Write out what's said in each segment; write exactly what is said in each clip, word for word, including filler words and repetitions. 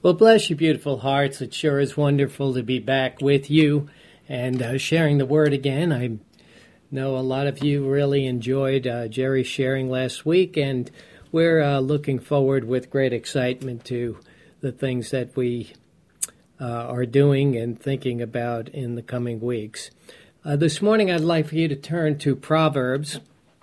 Well, bless you, beautiful hearts. It sure is wonderful to be back with you and uh, sharing the word again. I know a lot of you really enjoyed uh, Jerry sharing last week, and we're uh, looking forward with great excitement to the things that we uh, are doing and thinking about in the coming weeks. Uh, this morning, I'd like for you to turn to Proverbs.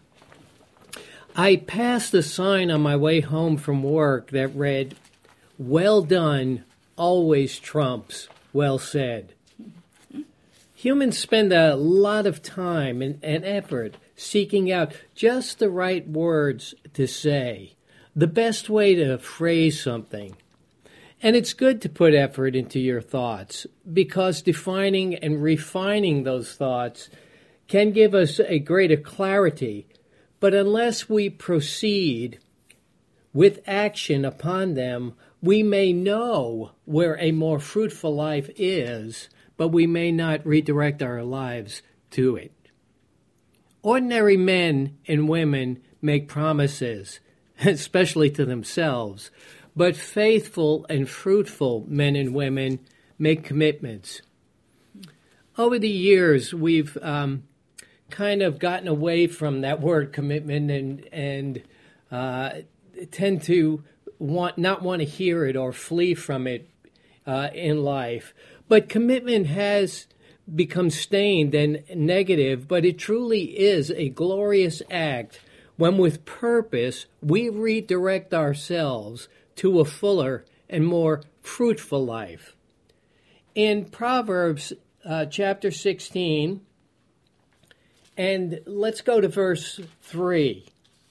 I passed a sign on my way home from work that read, "Well done always trumps well said." Humans spend a lot of time and, and effort seeking out just the right words to say, the best way to phrase something. And it's good to put effort into your thoughts, because defining and refining those thoughts can give us a greater clarity. But unless we proceed with action upon them, we may know where a more fruitful life is, but we may not redirect our lives to it. Ordinary men and women make promises, especially to themselves, but faithful and fruitful men and women make commitments. Over the years, we've um, kind of gotten away from that word commitment and, and uh, tend to want not want to hear it or flee from it uh, in life. But commitment has become stained and negative, but it truly is a glorious act when with purpose we redirect ourselves to a fuller and more fruitful life. In Proverbs uh, chapter sixteen, and let's go to verse three.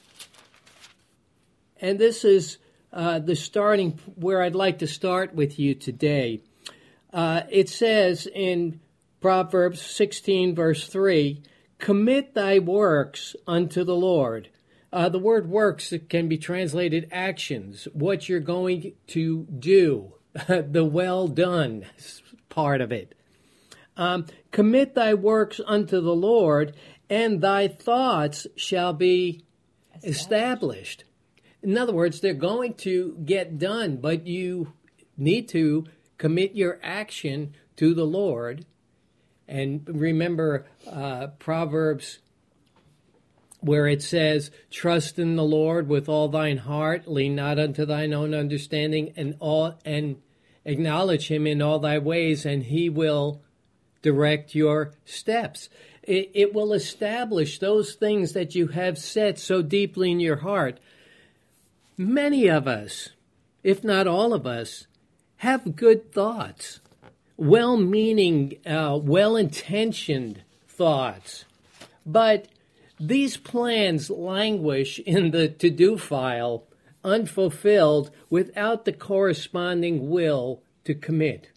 And this is Uh, the starting where I'd like to start with you today. Uh, it says in Proverbs sixteen, verse three, "Commit thy works unto the Lord." Uh, the word works can be translated actions, what you're going to do, the well done part of it. Um, "Commit thy works unto the Lord, and thy thoughts shall be established." In other words, they're going to get done, but you need to commit your action to the Lord. And remember uh, Proverbs where it says, "Trust in the Lord with all thine heart, lean not unto thine own understanding, and all and acknowledge him in all thy ways, and he will direct your steps." It, it will establish those things that you have set so deeply in your heart. Many of us, if not all of us, have good thoughts, well-meaning, uh, well-intentioned thoughts. But these plans languish in the to-do file, unfulfilled, without the corresponding will to commit.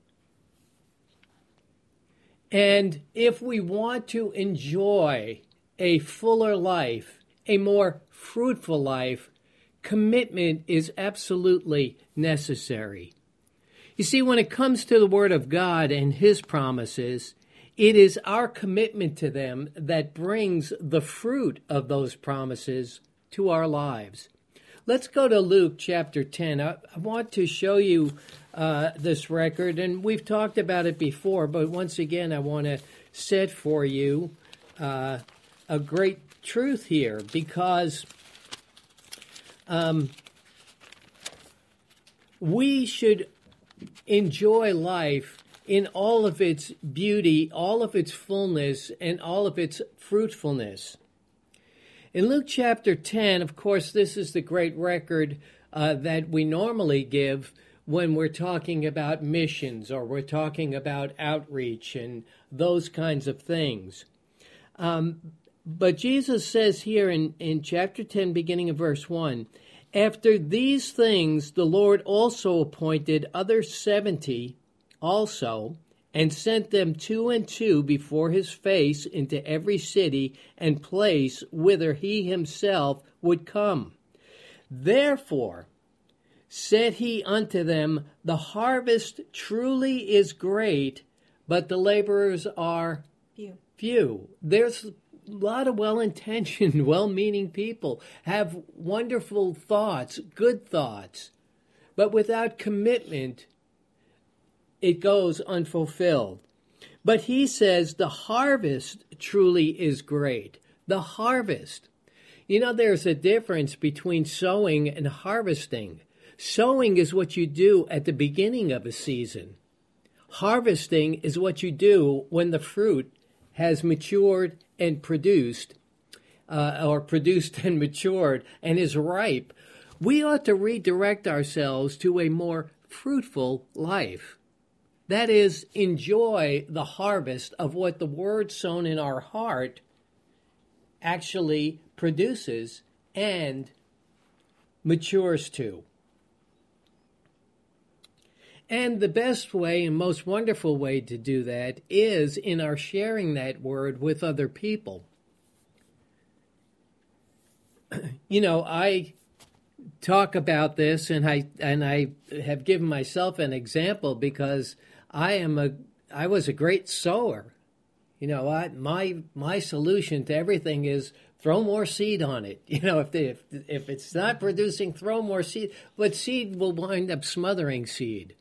And if we want to enjoy a fuller life, a more fruitful life, commitment is absolutely necessary. You see, when it comes to the Word of God and His promises, it is our commitment to them that brings the fruit of those promises to our lives. Let's go to Luke chapter ten. I, I want to show you uh, this record, and we've talked about it before, but once again, I want to set for you uh, a great truth here, because Um, we should enjoy life in all of its beauty, all of its fullness, and all of its fruitfulness. In Luke chapter ten, of course, this is the great record uh, that we normally give when we're talking about missions or we're talking about outreach and those kinds of things. Um, but Jesus says here in, in chapter ten, beginning of verse one, "After these things the Lord also appointed other seventy also, and sent them two and two before his face into every city and place whither he himself would come. Therefore said he unto them, The harvest truly is great, but the laborers are few. few." There's a lot of well-intentioned, well-meaning people, have wonderful thoughts, good thoughts, but without commitment, it goes unfulfilled. But he says the harvest truly is great. The harvest. You know, there's a difference between sowing and harvesting. Sowing is what you do at the beginning of a season. Harvesting is what you do when the fruit has matured and produced, uh, or produced and matured and is ripe. We ought to redirect ourselves to a more fruitful life. That is, enjoy the harvest of what the word sown in our heart actually produces and matures to. And the best way and most wonderful way to do that is in our sharing that word with other people. You know, I talk about this, and I and I have given myself an example because I am a I was a great sower. You know, I, my my solution to everything is throw more seed on it. You know, if they, if if it's not producing, throw more seed. But seed will wind up smothering seed.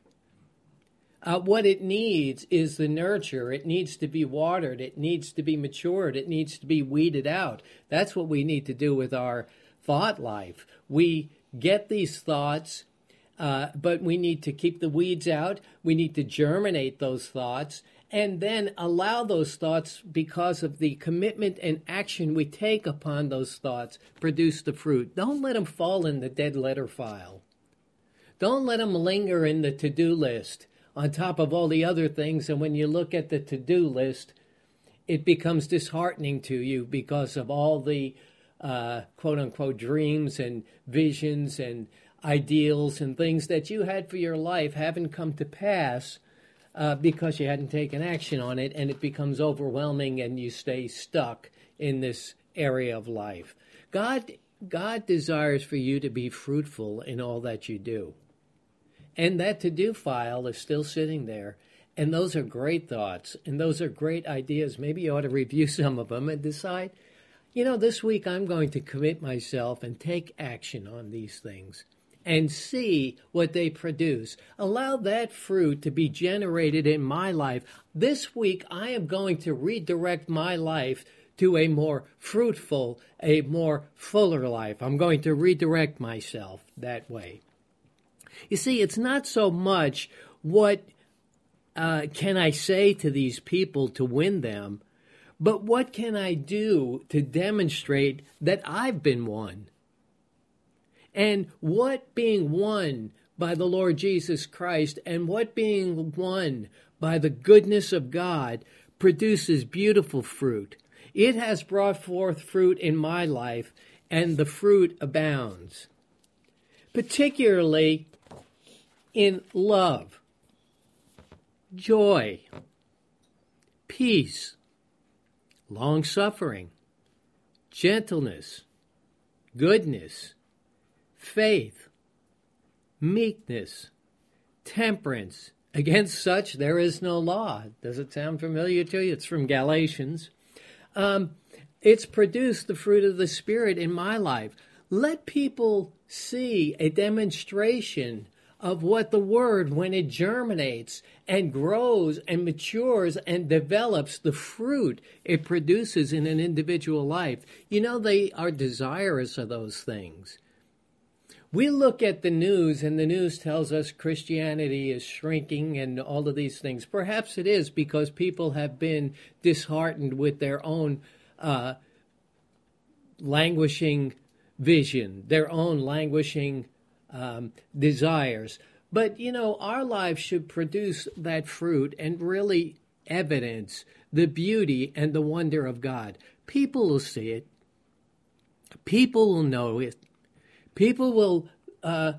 Uh, what it needs is the nurture. It needs to be watered. It needs to be matured. It needs to be weeded out. That's what we need to do with our thought life. We get these thoughts, uh, but we need to keep the weeds out. We need to germinate those thoughts and then allow those thoughts, because of the commitment and action we take upon those thoughts, produce the fruit. Don't let them fall in the dead letter file. Don't let them linger in the to-do list on top of all the other things, and when you look at the to-do list, it becomes disheartening to you because of all the uh, quote-unquote dreams and visions and ideals and things that you had for your life haven't come to pass uh, because you hadn't taken action on it, and it becomes overwhelming and you stay stuck in this area of life. God, God desires for you to be fruitful in all that you do. And that to-do file is still sitting there. And those are great thoughts. And those are great ideas. Maybe you ought to review some of them and decide, you know, this week I'm going to commit myself and take action on these things and see what they produce. Allow that fruit to be generated in my life. This week I am going to redirect my life to a more fruitful, a more fuller life. I'm going to redirect myself that way. You see, it's not so much what uh, can I say to these people to win them, but what can I do to demonstrate that I've been won? And what being won by the Lord Jesus Christ and what being won by the goodness of God produces beautiful fruit. It has brought forth fruit in my life, and the fruit abounds. Particularly in love, joy, peace, long-suffering, gentleness, goodness, faith, meekness, temperance. Against such there is no law. Does it sound familiar to you? It's from Galatians. Um, it's produced the fruit of the Spirit in my life. Let people see a demonstration of what the Word, when it germinates and grows and matures and develops, the fruit it produces in an individual life. You know, they are desirous of those things. We look at the news, and the news tells us Christianity is shrinking and all of these things. Perhaps it is because people have been disheartened with their own uh, languishing vision, their own languishing Um, desires. But, you know, our lives should produce that fruit and really evidence the beauty and the wonder of God. People will see it. People will know it. People will, uh,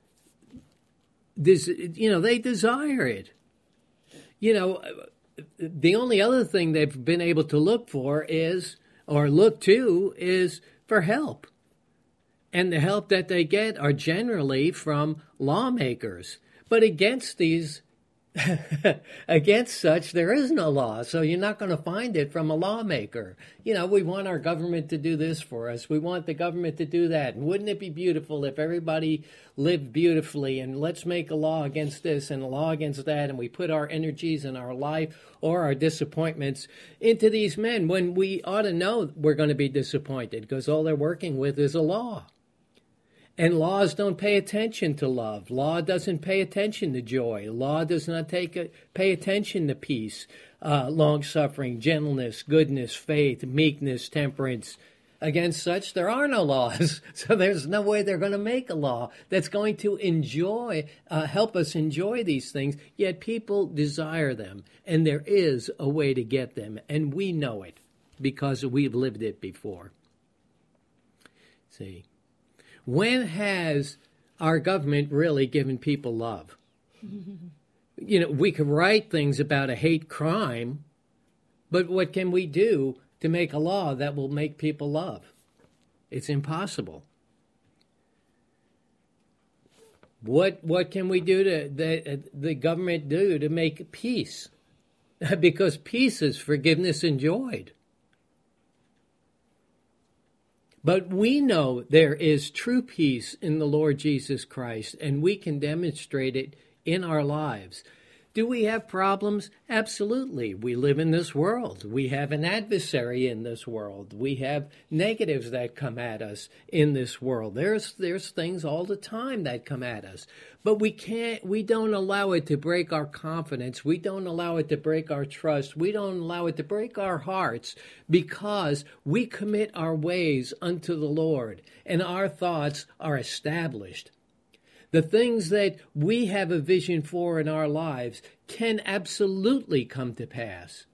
des- you know, they desire it. You know, the only other thing they've been able to look for is, or look to, is for help. And the help that they get are generally from lawmakers. But against these Against such, there is no law, so you're not going to find it from a lawmaker. You know, we want our government to do this for us. We want the government to do that. And wouldn't it be beautiful if everybody lived beautifully? And let's make a law against this and a law against that, and we put our energies and our life or our disappointments into these men when we ought to know we're going to be disappointed because all they're working with is a law. And laws don't pay attention to love. Law doesn't pay attention to joy. Law does not take a, pay attention to peace, uh, long-suffering, gentleness, goodness, faith, meekness, temperance. Against such, there are no laws. So there's no way they're going to make a law that's going to enjoy, uh, help us enjoy these things. Yet people desire them, and there is a way to get them, and we know it because we've lived it before. See. When has our government really given people love? You know, we can write things about a hate crime, but what can we do to make a law that will make people love? It's impossible. What what can we do to the, the government do to make peace? Because peace is forgiveness enjoyed. But we know there is true peace in the Lord Jesus Christ, and we can demonstrate it in our lives. Do we have problems? Absolutely. We live in this world. We have an adversary in this world. We have negatives that come at us in this world. There's there's things all the time that come at us. But we can't we don't allow it to break our confidence. We don't allow it to break our trust. We don't allow it to break our hearts because we commit our ways unto the Lord and our thoughts are established. The things that we have a vision for in our lives can absolutely come to pass,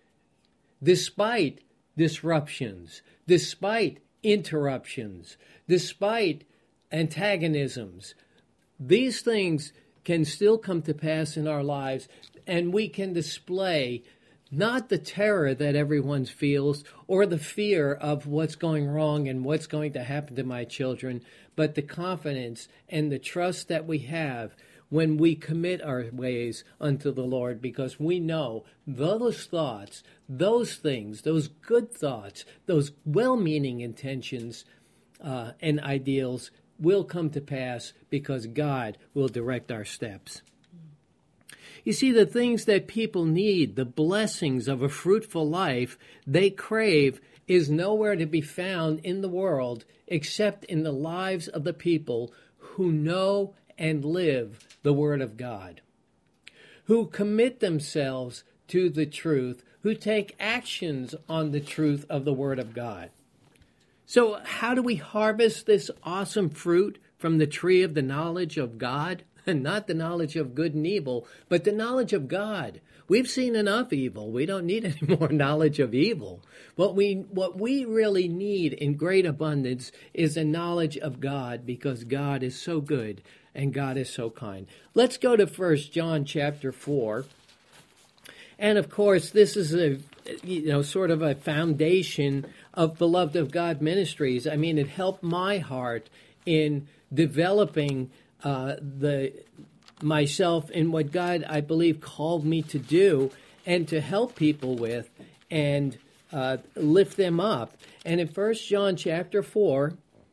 despite disruptions, despite interruptions, despite antagonisms. These things can still come to pass in our lives, and we can display not the terror that everyone feels or the fear of what's going wrong and what's going to happen to my children, but the confidence and the trust that we have when we commit our ways unto the Lord, because we know those thoughts, those things, those good thoughts, those well-meaning intentions uh, and ideals will come to pass because God will direct our steps. You see, the things that people need, the blessings of a fruitful life they crave, is nowhere to be found in the world except in the lives of the people who know and live the Word of God, who commit themselves to the truth, who take actions on the truth of the Word of God. So how do we harvest this awesome fruit from the tree of the knowledge of God? Not the knowledge of good and evil, but the knowledge of God. We've seen enough evil. We don't need any more knowledge of evil. What we what we really need in great abundance is a knowledge of God, because God is so good and God is so kind. Let's go to First John chapter four. And of course, this is a you know sort of a foundation of Beloved of God Ministries. I mean, it helped my heart in developing Uh, the myself in what God, I believe, called me to do and to help people with and uh, lift them up. And in First John chapter four,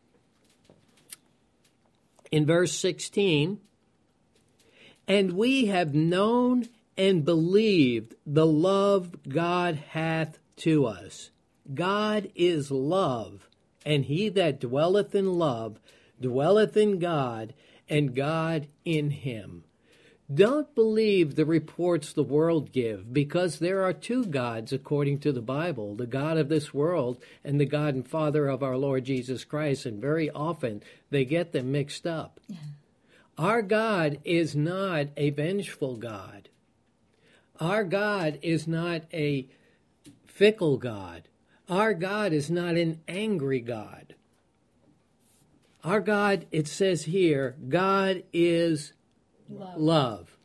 in verse sixteen, and we have known and believed the love God hath to us. God is love, and he that dwelleth in love dwelleth in God, and God in him. Don't believe the reports the world give, because there are two gods according to the Bible, the God of this world and the God and Father of our Lord Jesus Christ, and very often they get them mixed up. Yeah. Our God is not a vengeful God. Our God is not a fickle God. Our God is not an angry God. Our God, it says here, God is love. Love,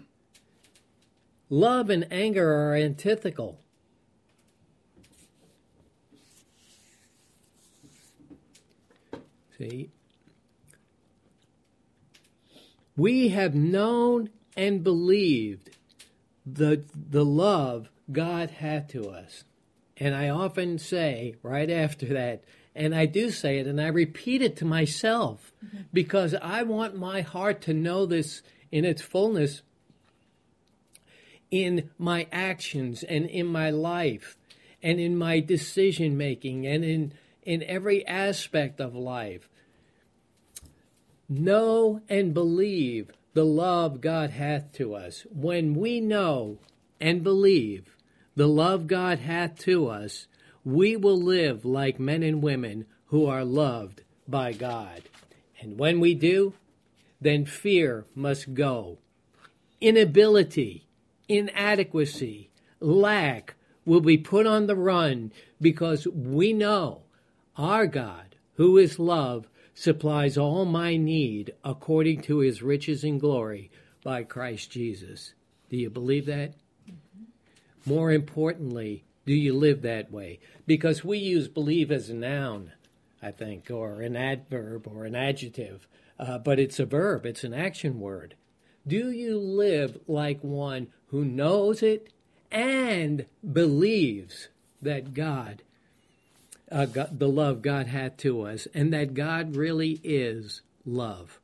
love and anger are antithetical. See? We have known and believed the the love God had to us. And I often say right after that, and I do say it, and I repeat it to myself, mm-hmm. because I want my heart to know this in its fullness in my actions and in my life and in my decision making and in, in every aspect of life. Know and believe the love God hath to us. When we know and believe the love God hath to us, we will live like men and women who are loved by God. And when we do, then fear must go. Inability, inadequacy, lack will be put on the run, because we know our God, who is love, supplies all my need according to his riches and glory by Christ Jesus. Do you believe that? Mm-hmm. More importantly, do you live that way? Because we use believe as a noun, I think, or an adverb or an adjective, uh, but it's a verb, it's an action word. Do you live like one who knows it and believes that God, uh, God, the love God hath to us, and that God really is love?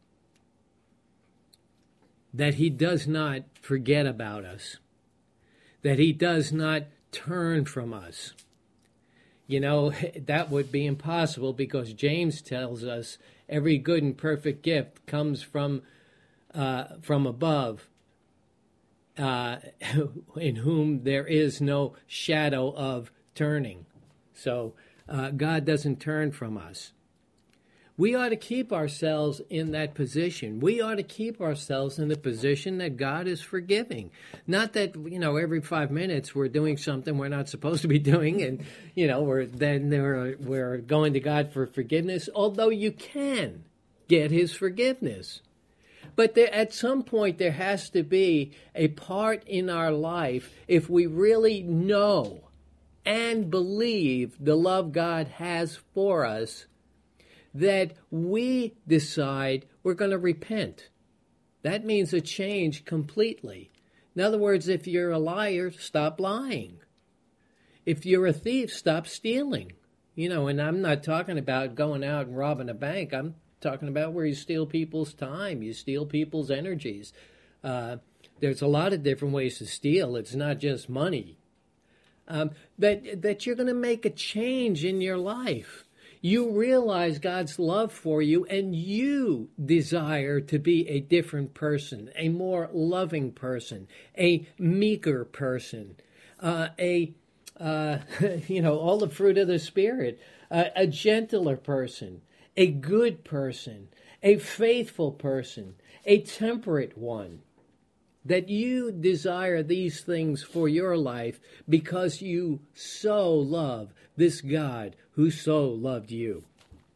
That he does not forget about us. That he does not turn from us. You know, that would be impossible, because James tells us every good and perfect gift comes from uh, from above, uh, in whom there is no shadow of turning. So uh, God doesn't turn from us. We ought to keep ourselves in that position. We ought to keep ourselves in the position that God is forgiving. Not that, you know, every five minutes we're doing something we're not supposed to be doing, and, you know, we're then we're, we're going to God for forgiveness, although you can get his forgiveness. But there, at some point there has to be a part in our life, if we really know and believe the love God has for us, that we decide we're going to repent. That means a change completely. In other words, if you're a liar, stop lying. If you're a thief, stop stealing. You know, and I'm not talking about going out and robbing a bank. I'm talking about where you steal people's time, you steal people's energies. Uh, there's a lot of different ways to steal. It's not just money. Um, that, that you're going to make a change in your life. You realize God's love for you, and you desire to be a different person, a more loving person, a meeker person, uh, a, uh, you know, all the fruit of the Spirit, uh, a gentler person, a good person, a faithful person, a temperate one. That you desire these things for your life because you so love this God who so loved you.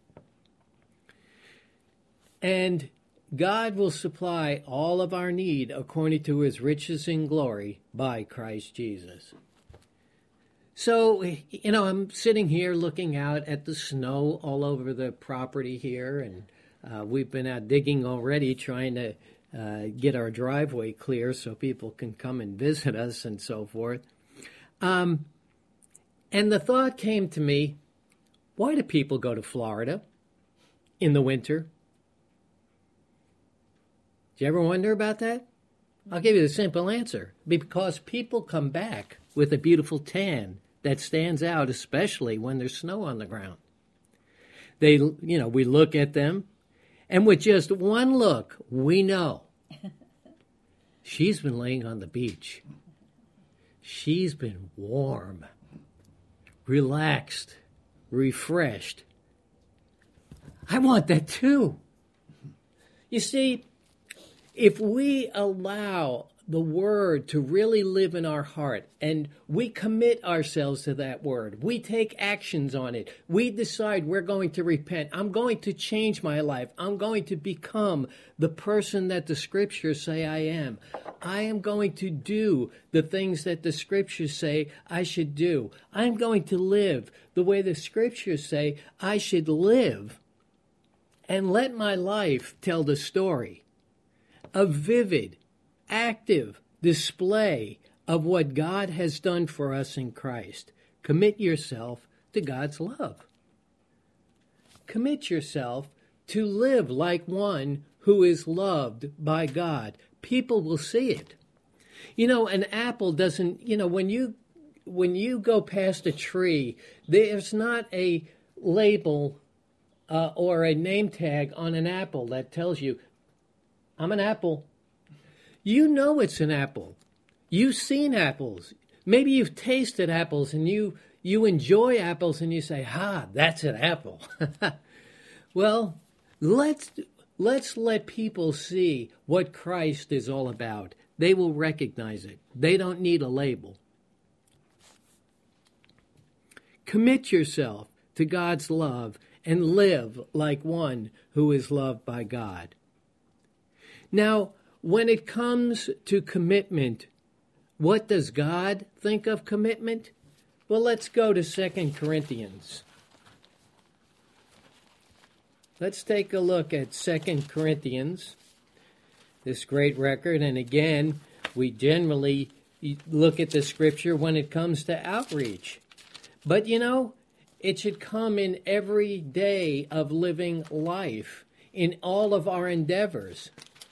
And God will supply all of our need according to his riches and glory by Christ Jesus. So, you know, I'm sitting here looking out at the snow all over the property here, and uh, we've been out digging already trying to Uh, get our driveway clear so people can come and visit us and so forth. Um, and the thought came to me, why do people go to Florida in the winter? Did you ever wonder about that? I'll give you the simple answer. Because people come back with a beautiful tan that stands out, especially when there's snow on the ground. They, you know, we look at them, and with just one look, we know she's been laying on the beach. She's been warm, relaxed, refreshed. I want that too. You see, if we allow the word to really live in our heart, and we commit ourselves to that word, we take actions on it, we decide we're going to repent, I'm going to change my life, I'm going to become the person that the scriptures say I am, I am going to do the things that the scriptures say I should do, I'm going to live the way the scriptures say I should live, and let my life tell the story, a vivid, active display of what God has done for us in Christ. Commit yourself to God's love. Commit yourself to live like one who is loved by God. People will see it. You know, an apple doesn't, you know, when you when you go past a tree, there's not a label uh, or a name tag on an apple that tells you, I'm an apple. You know it's an apple. You've seen apples. Maybe you've tasted apples and you, you enjoy apples and you say, ha, that's an apple. Well, let's let's let people see what Christ is all about. They will recognize it. They don't need a label. Commit yourself to God's love and live like one who is loved by God. Now, when it comes to commitment, what does God think of commitment? Well, let's go to Second Corinthians. Let's take a look at Second Corinthians, this great record. And again, we generally look at the scripture when it comes to outreach. But, you know, it should come in every day of living life, in all of our endeavors.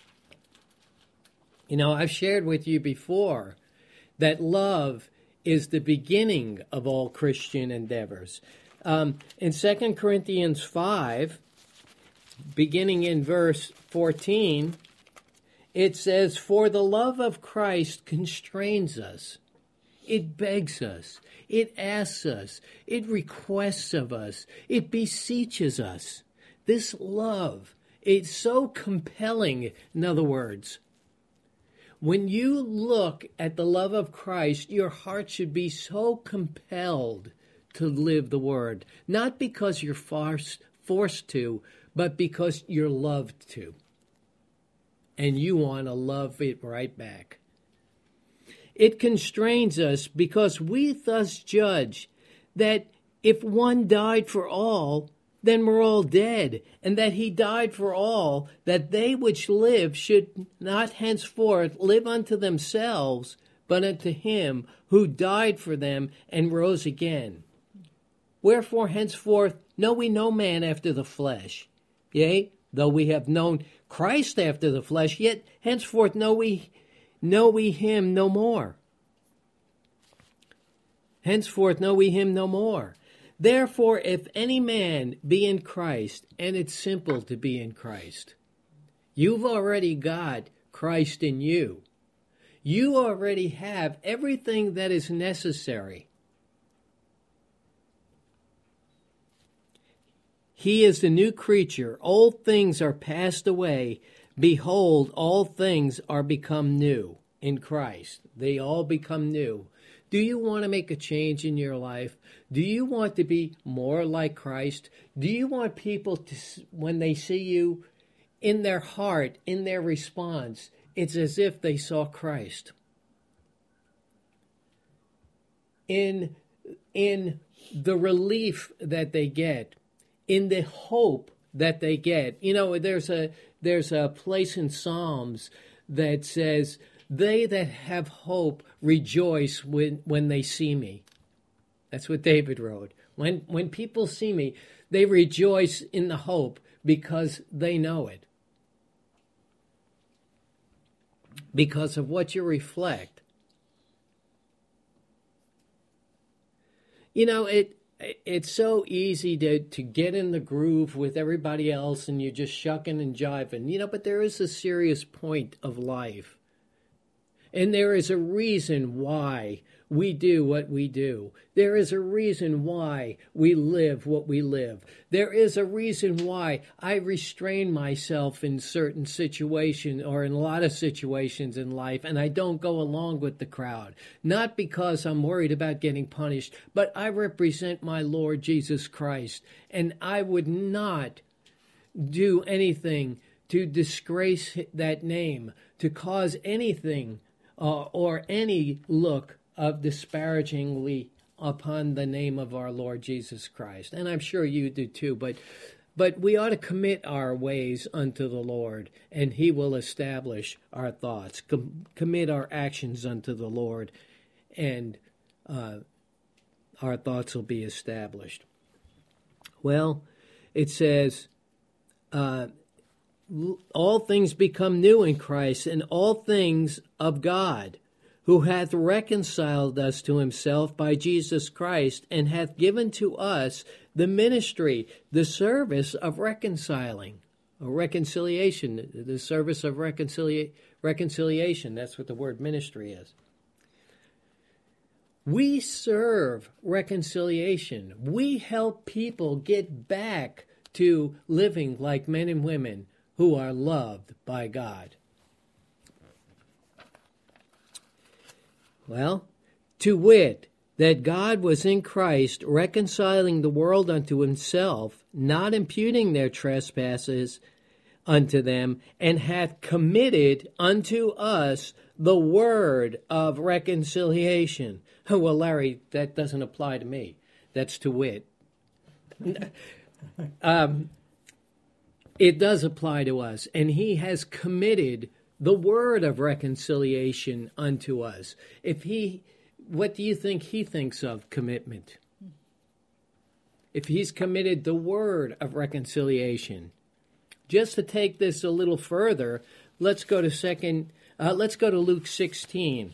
You know, I've shared with you before that love is the beginning of all Christian endeavors. Um, in Second Corinthians five, beginning in verse fourteen, it says, "For the love of Christ constrains us. It begs us. It asks us. It requests of us. It beseeches us." This love, it's so compelling, in other words. When you look at the love of Christ, your heart should be so compelled to live the word. Not because you're forced, forced to, but because you're loved to. And you want to love it right back. It constrains us because we thus judge that if one died for all, then we're all dead, and that he died for all, that they which live should not henceforth live unto themselves, but unto him who died for them and rose again. Wherefore henceforth know we no man after the flesh. Yea, though we have known Christ after the flesh, yet henceforth know we know we him no more. Henceforth know we him no more. Therefore, if any man be in Christ, and it's simple to be in Christ, you've already got Christ in you. You already have everything that is necessary. He is the new creature. Old things are passed away. Behold, all things are become new in Christ. They all become new. Do you want to make a change in your life? Do you want to be more like Christ? Do you want people to, when they see you, in their heart, in their response, it's as if they saw Christ? In, in the relief that they get, in the hope that they get. You know, there's a there's a place in Psalms that says, "They that have hope rejoice when, when they see me." That's what David wrote. When when people see me, they rejoice in the hope because they know it. Because of what you reflect. You know, it it's so easy to, to get in the groove with everybody else and you're just shucking and jiving. You know, but there is a serious point of life. And there is a reason why we do what we do. There is a reason why we live what we live. There is a reason why I restrain myself in certain situations or in a lot of situations in life, and I don't go along with the crowd. Not because I'm worried about getting punished, but I represent my Lord Jesus Christ, and I would not do anything to disgrace that name, to cause anything uh, or any look of disparagingly upon the name of our Lord Jesus Christ. And I'm sure you do too, but But we ought to commit our ways unto the Lord, and he will establish our thoughts. Com- commit our actions unto the Lord, and uh, our thoughts will be established. Well, it says, uh, all things become new in Christ, and all things of God, who hath reconciled us to himself by Jesus Christ, and hath given to us the ministry, the service of reconciling, or reconciliation, the service of reconcilia- reconciliation. That's what the word ministry is. We serve reconciliation. We help people get back to living like men and women who are loved by God. Well, to wit, that God was in Christ reconciling the world unto himself, not imputing their trespasses unto them, and hath committed unto us the word of reconciliation. Well, Larry, that doesn't apply to me. That's to wit. um, it does apply to us, and he has committed the word of reconciliation unto us. If he, what do you think he thinks of commitment? If he's committed the word of reconciliation. Just to take this a little further, let's go to second. Uh, let's go to Luke sixteen.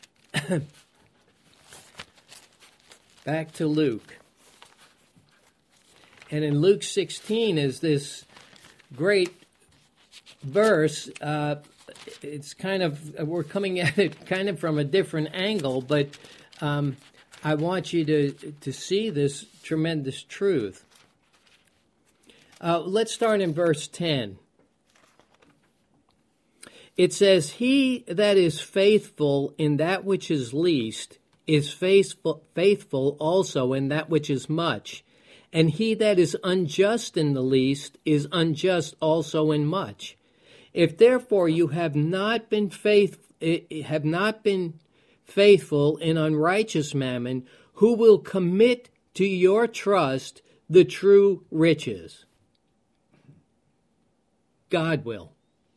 Back to Luke, and in Luke sixteen is this great verse. Uh, it's kind of we're coming at it kind of from a different angle, but um, I want you to to see this tremendous truth. Uh, let's start in verse ten. It says, "He that is faithful in that which is least is faithful, faithful also in that which is much. And he that is unjust in the least is unjust also in much. If therefore you have not been faith, have not been faithful in unrighteous mammon, who will commit to your trust the true riches?" God will.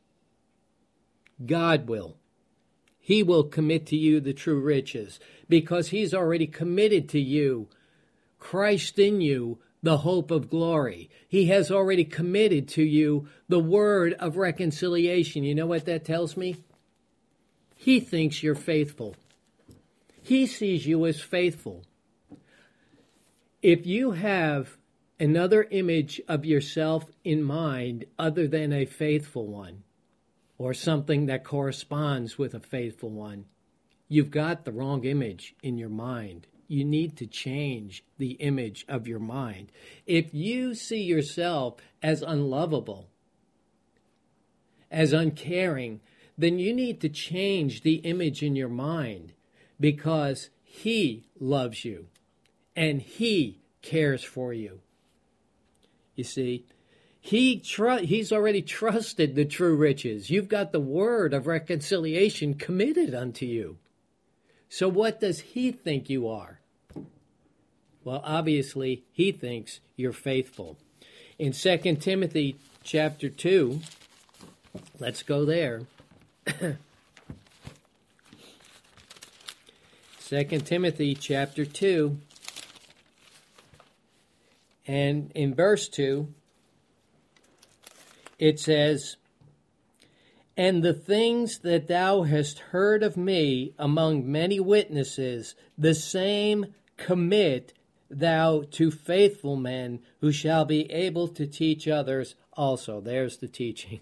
God will. He will commit to you the true riches because he's already committed to you, Christ in you, the hope of glory. He has already committed to you the word of reconciliation. You know what that tells me? He thinks you're faithful. He sees you as faithful. If you have another image of yourself in mind other than a faithful one, or something that corresponds with a faithful one, you've got the wrong image in your mind. You need to change the image of your mind. If you see yourself as unlovable, as uncaring, then you need to change the image in your mind, because he loves you and he cares for you. You see, he tr- he's already trusted the true riches. You've got the word of reconciliation committed unto you. So what does he think you are? Well, obviously, he thinks you're faithful. In Second Timothy chapter two, let's go there. Second Timothy chapter two, and in verse two, it says, "And the things that thou hast heard of me among many witnesses, the same commit thou to faithful men who shall be able to teach others also." There's the teaching.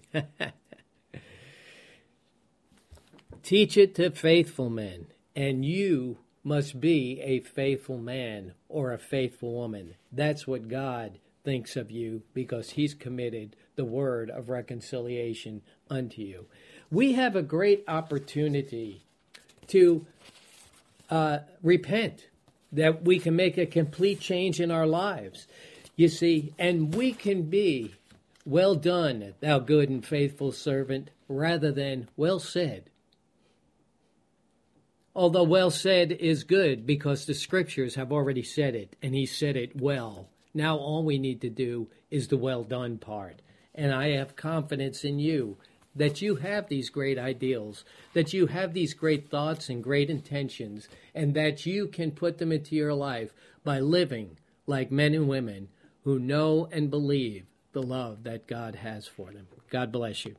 Teach it to faithful men, and you must be a faithful man or a faithful woman. That's what God thinks of you, because he's committed the word of reconciliation unto you. We have a great opportunity to uh, repent, that we can make a complete change in our lives. You see, and we can be, "Well done, thou good and faithful servant," rather than "well said." Although "well said" is good because the scriptures have already said it, and he said it well. Now all we need to do is the well done part. And I have confidence in you that you have these great ideals, that you have these great thoughts and great intentions, and that you can put them into your life by living like men and women who know and believe the love that God has for them. God bless you.